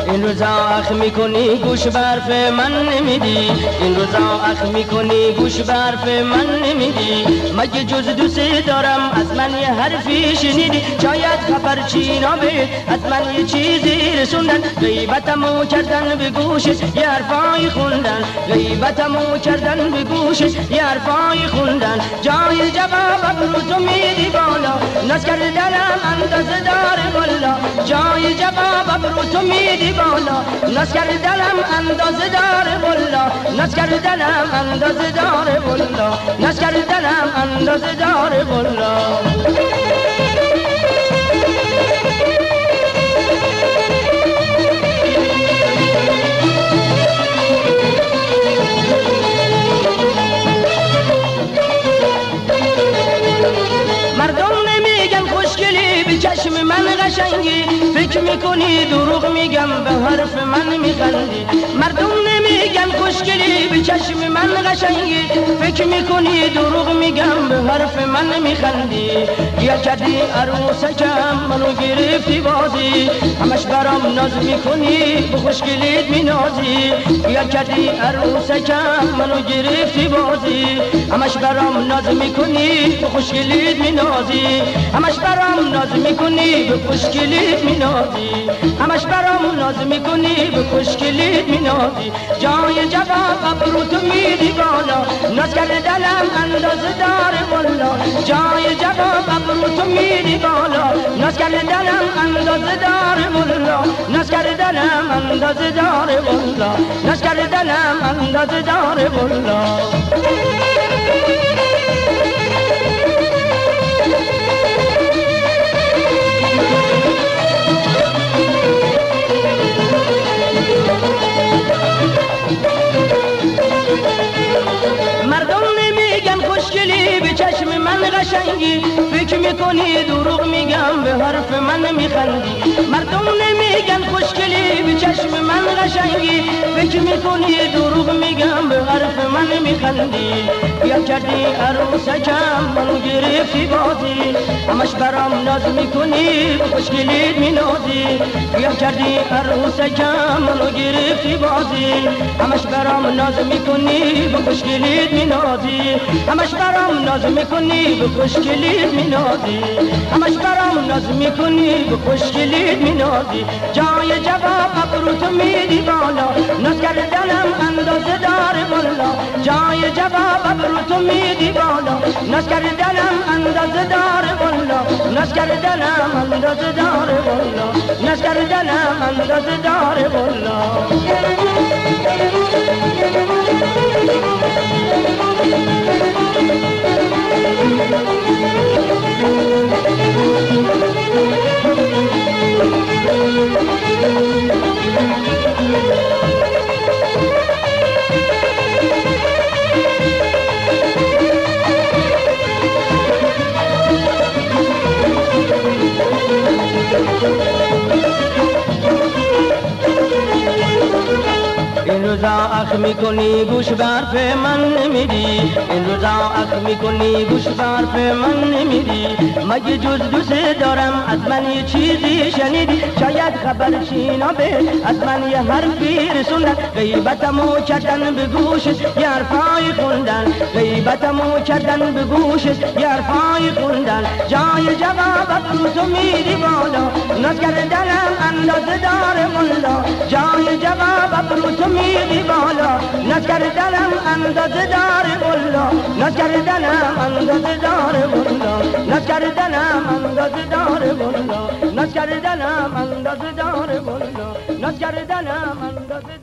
این روزا اخ میکنی گوش برف من نمیدی، این روزا اخ میکنی گوش برف من نمیدی. مگه جز دوست دارم از من یه حرفی شنیدی؟ شاید خبرچینا به از من یه چیزی رسوندن، غیبتمو کردن به گوشش یه حرفای خوندن، غیبتمو کردن به گوشش یه حرفای خوندن. جای جواب ابرو تو میدی بالا، ناز کردنم اندازه داره والا. جای جواب ابرو تو میدی بالا، ناز کردنم اندازه داره والا، ناز کردنم اندازه داره والا، ناز کردنم اندازه داره والا. مردم نمیگن خوشگلی به چشم من قشنگی، فکر میکنی دروغ میگم به حرف من میخندی. مردم نمیگن خوشگلی به چشم من قشنگی، فکر میکنی دروغ میگم به حرف من میخندی. یا کردی عروسکم منو گرفتی بازی، همش برام ناز میکنی به خوشگلیت مینازی. یا کردی عروسکم منو گرفتی بازی، همش برام ناز میکنی به خوشگلیت مینازی. همش برام ناز میکنی به خوشگلیت مینازی، همش برام ناز میکنی به خوشگلیت مینازی. جای جواب ابرو تو میدی بالا، ناز کردنم اندازه داره والا. جای جواب ابرو تو میدی بالا، ناز کردنم اندازه داره والا، ناز کردنم اندازه داره والا، ناز کردنم اندازه داره والا. مردم نمیگن خوشگلی به چشم من قشنگی، فکر میکنی دروغ میگم به حرف من میخندی. مردم نمیگن خوشگلی به چشم من قشنگی، فکر میکنی دروغ میگم به حرف من میخندی. یا کردی عروسکم منو گرفتی بازی، همش برام ناز میکنی به خوشگلیت مینازی. یا کردی عروسکم منو گرفتی بازی، همش برام ناز میکنی به خوشگلیت مینازی. همش برام ناز میکنی به خوشگلیت مینازی، همش برام ناز میکنی به خوشگلیت مینازی. جای جواب ابرو تو میدی بالا، ناز کردنم اندازه داره والا. جای جواب ابرو تو میدی بالا، ناز کردنم اندازه داره والا، ناز کردنم اندازه داره والا، ناز کردنم اندازه داره والا. این روزا اخ میکنی گوش برف من نمیدی، این روزا اخ میکنی گوش برف من نمیدی. مگه جز دوست دارم از من یه چیزی شنیدی؟ شاید خبرچینا به از من یه حرفی رسوندن، غیبتمو کردن به گوشش یه حرفای خوندن، غیبتمو کردن به گوشش یه حرفای خوندن. جای جواب ابرو تو میدی بالا، ناز کردنم اندازه داره والا. جای جواب ابرو تو میدی بالا، ناز کردنم اندازه داره والا، ناز کردنم اندازه داره والا، ناز کردنم اندازه داره والا، ناز کردنم اندازه داره والا، ناز کردنم اندازه